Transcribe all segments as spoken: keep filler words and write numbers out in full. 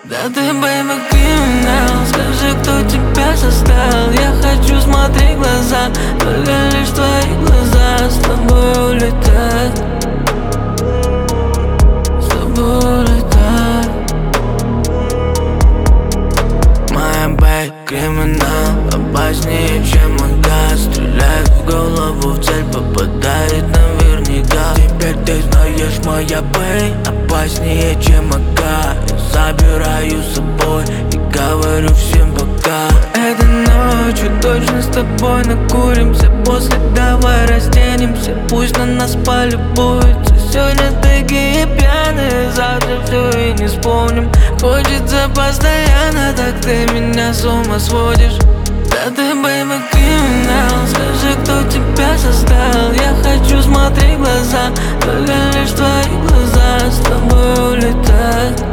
Да ты, бэйби, криминал. Скажи, кто тебя создал. Я хочу смотреть в глаза, только лишь твои глаза. С тобой улетать, с тобой улетать. Моя бэй, криминал, опаснее, чем ага. Стреляет в голову, в цель попадает наверняка. Теперь ты знаешь, моя бэй, опаснее, чем ага. Забираю с собой и говорю всем пока. Этой ночью точно с тобой накуримся. После давай разденемся, пусть на нас полюбуются. Сегодня такие пьяные, завтра все и не вспомним. Хочется постоянно, так ты меня с ума сводишь. Да ты, бэйби, криминал. Скажи, кто тебя создал. Я хочу смотреть в глаза, только лишь твои глаза. С тобой улетать,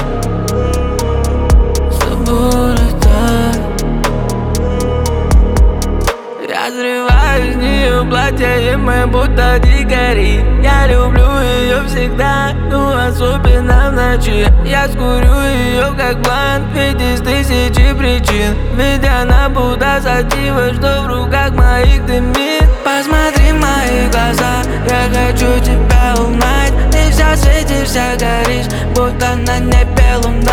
я срываю с нее платье, и мы будто дикари. Я люблю ее всегда, ну особенно в ночи. Я скурю ее как блант, ведь из тысячи причин. Ведь она будто сатива, что в руках моих дымит. Посмотри в мои глаза, я хочу тебя узнать. Ты вся светишься, горишь, будто на небе луна.